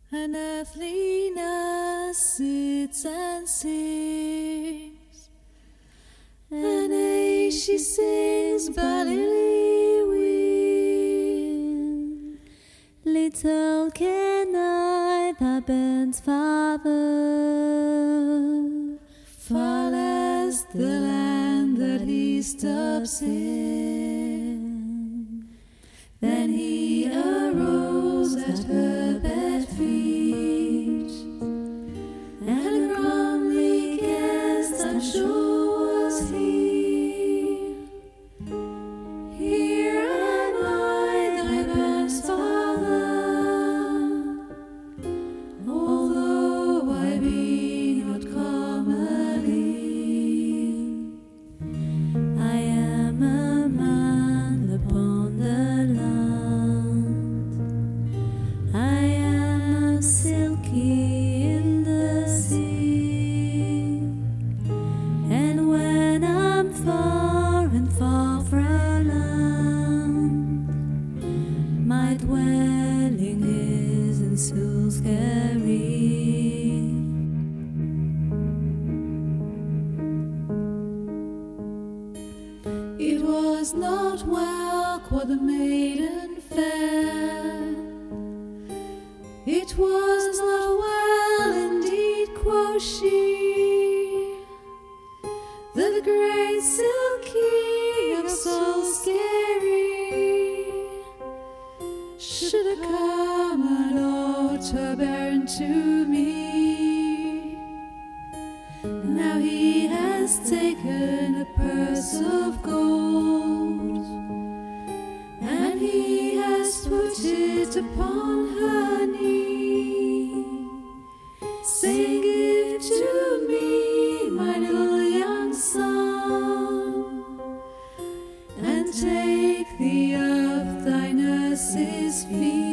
An earthly nurse sits and sings, and as she sings by lily wind, little can I, the band's father, fall as the land that he stops in. Then he arose at her bed feet, and a comely guest I'm sure was he. Here am I, thy band's father, although I be not comely. I am a man upon the land, I am a silky in the sea, and when I'm far and far from land, my dwelling is in Salisbury. It was not well, quoth the maiden fair. It was not well indeed, quoth she, that the great Silky of Salisbury should have come an daughter barren to me. Now he has taken a purse of gold, and he has put it upon her knee, saying, give to me my little young son, and take thee of thy nurse's feet.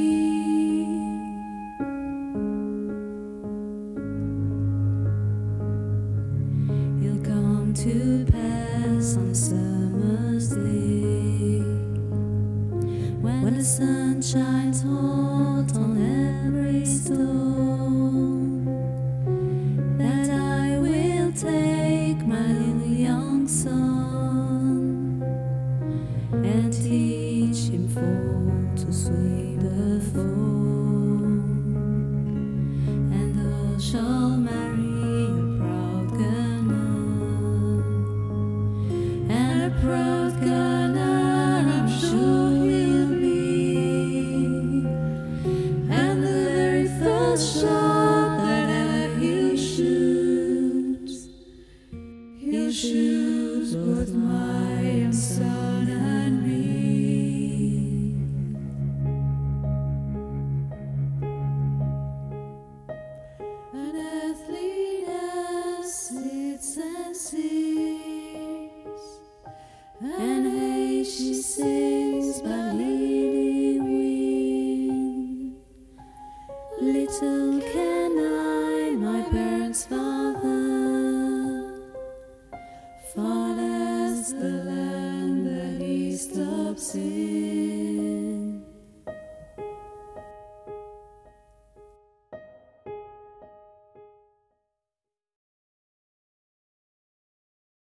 It'll come to pass on a summer's day, when the sun shines hot on every stone, that I will take my little young son, and teach him for to swim the foam, and thou shalt marry a proud gunner, and a proud gunner I'm sure he'll be, and the very first shot